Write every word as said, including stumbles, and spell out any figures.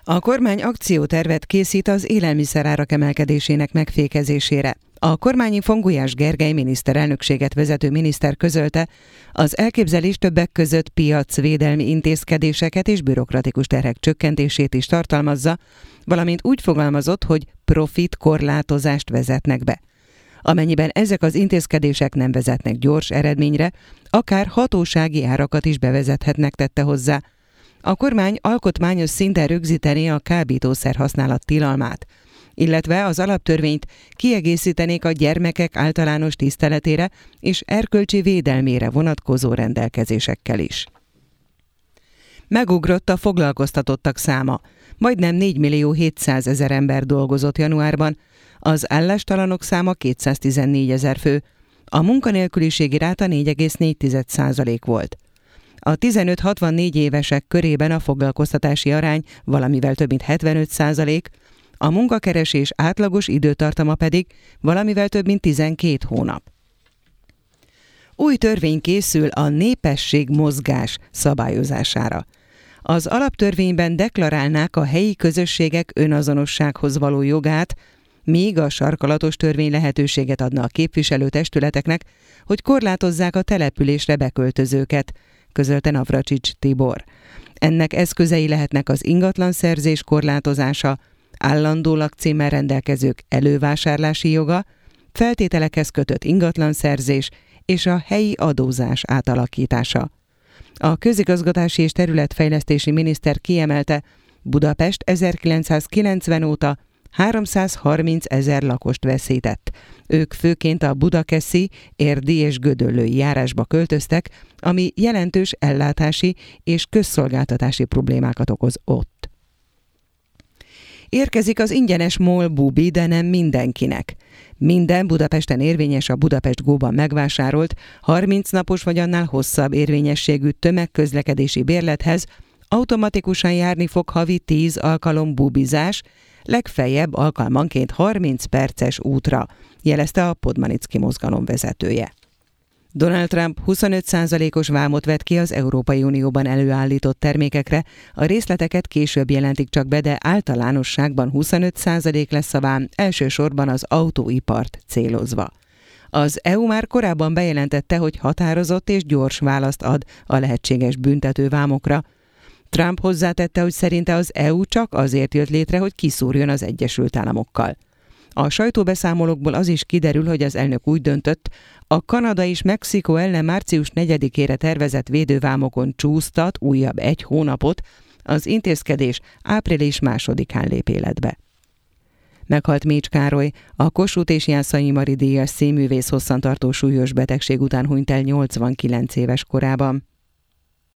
A kormány akciótervet készít az élelmiszerárak emelkedésének megfékezésére. A kormányinfón Gulyás Gergely miniszterelnökséget vezető miniszter közölte, az elképzelés többek között piacvédelmi intézkedéseket és bürokratikus terhek csökkentését is tartalmazza, valamint úgy fogalmazott, hogy profit korlátozást vezetnek be. Amennyiben ezek az intézkedések nem vezetnek gyors eredményre, akár hatósági árakat is bevezethetnek, tette hozzá. A kormány alkotmányos szinten rögzítené a kábítószer használat tilalmát, illetve az alaptörvényt kiegészítenék a gyermekek általános tiszteletére és erkölcsi védelmére vonatkozó rendelkezésekkel is. Megugrott a foglalkoztatottak száma. Majdnem négymillió hétszázezer ember dolgozott januárban, az állástalanok száma kétszáztizennégy ezer fő, a munkanélküliségi ráta négy egész négy százalék volt. A tizenöt-hatvannégy évesek körében a foglalkoztatási arány valamivel több mint hetvenöt százalék, a munkakeresés átlagos időtartama pedig valamivel több mint tizenkét hónap. Új törvény készül a népességmozgás szabályozására. Az alaptörvényben deklarálnák a helyi közösségek önazonossághoz való jogát, míg a sarkalatos törvény lehetőséget adna a képviselőtestületeknek, hogy korlátozzák a településre beköltözőket, közölte Navracsics Tibor. Ennek eszközei lehetnek az ingatlanszerzés korlátozása, állandó lakcímmel rendelkezők elővásárlási joga, feltételekhez kötött ingatlanszerzés és a helyi adózás átalakítása. A közigazgatási és területfejlesztési miniszter kiemelte, Budapest ezerkilencszázkilencven óta háromszázharminc ezer lakost veszített. Ők főként a budakeszi, érdi és gödöllői járásba költöztek, ami jelentős ellátási és közszolgáltatási problémákat okoz ott. Érkezik az ingyenes MOL bubi, de nem mindenkinek. Minden Budapesten érvényes a Budapest Go-ban megvásárolt, harminc napos vagy annál hosszabb érvényességű tömegközlekedési bérlethez automatikusan járni fog havi tíz alkalom bubizás, legfeljebb alkalmanként harminc perces útra, jelezte a Podmanicki mozgalom vezetője. Donald Trump huszonöt százalékos vámot vett ki az Európai Unióban előállított termékekre, a részleteket később jelentik csak be, de általánosságban huszonöt százalék lesz a vám, elsősorban az autóipart célozva. Az é u már korábban bejelentette, hogy határozott és gyors választ ad a lehetséges büntetővámokra. Trump hozzátette, hogy szerinte az é u csak azért jött létre, hogy kiszúrjon az Egyesült Államokkal. A sajtóbeszámolókból az is kiderül, hogy az elnök úgy döntött, a Kanada és Mexikó ellen március negyedikére tervezett védővámokon csúsztat újabb egy hónapot, az intézkedés április másodikán lép életbe. Meghalt Mécs Károly, a Kossuth és Jászai Mari díjas színművész hosszantartó súlyos betegség után hunyt el nyolcvankilenc éves korában.